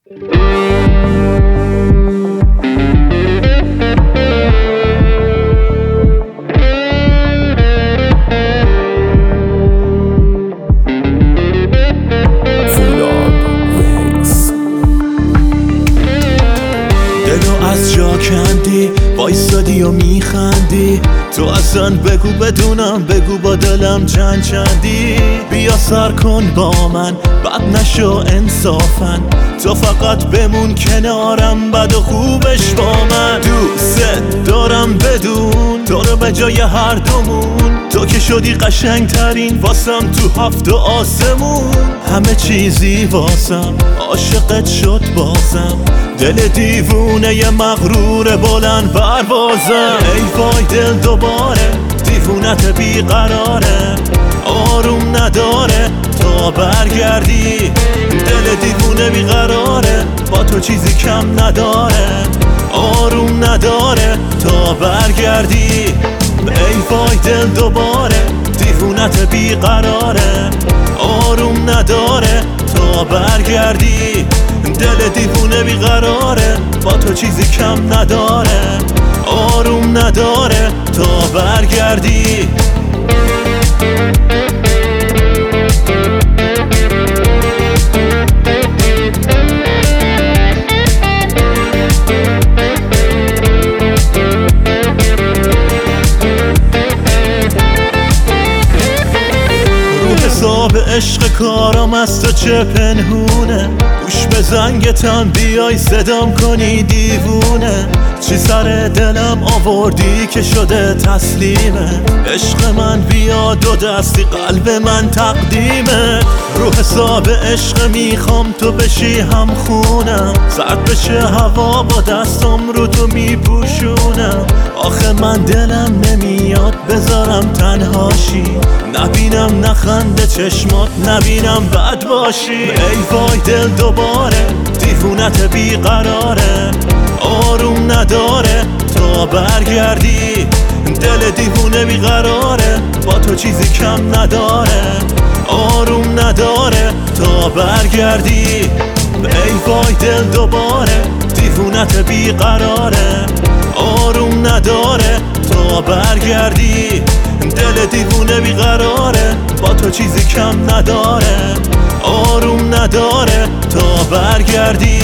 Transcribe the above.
از جا کندی وایستادی و میخندی، تو اصلا بگو بدونم، بگو با دلم چندی. بیا سر کن با من، بد نشو انصافا، تو فقط بمون کنارم، بد و خوبش با من. دوست دارم بدون تو رو به جای هر دومون، تو که شدی قشنگ ترین واسم تو هفت آسمون. همه چیزی واسم عاشقت شد بازم، دل دیوونه ی مغرور بلند پروازم. ای وای دل دوباره دیوونت بیقراره، آروم نداره تا برگردی. دل دیوونه بیقراره با تو چیزی کم نداره، آروم نداره تا برگردی. ای وای دل دوباره دیوونت بیقراره، آروم نداره تا برگردی. دل دیوونه بیقراره با تو چیزی کم نداره، آروم نداره تا برگردی. حساب عشق کارم از تو چه پنهونه، گوش به زنگتم بیای صدام کنی دیوونه. چی سر دلم آوردی که شده تسلیمه، عشق من بیا دو دستی قلب من تقدیمه. رو حساب عشق میخوام تو بشی هم خونم، سرد بشه هوا با دستم رو تو میپوشونم. آخه من دلم نمیاد بذارم تنهاشی، نبینم نخنده چشمات، نبینم بد باشی. ای وای دل دوباره دیوونت بیقراره، آروم نداره تا برگردی. دل دیوونه بیقراره با تو چیزی کم نداره، آروم نداره تا برگردی. ای وای دل دوباره دیوونت بیقراره، آروم نداره تا برگردی. دل دیوونه بیقراره با تو چیزی کم نداره، آروم نداره تا برگردی.